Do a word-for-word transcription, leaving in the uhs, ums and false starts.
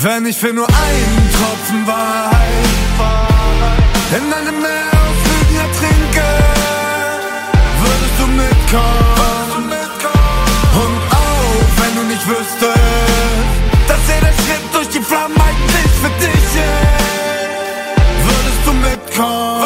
Wenn ich für nur einen Tropfen Wahrheit in einem Meer aus Lügen ertrinke, würdest du mitkommen? Und auch wenn du nicht wüsstest, dass jeder Schritt durch die Flammen eigentlich für dich ist, würdest du mitkommen?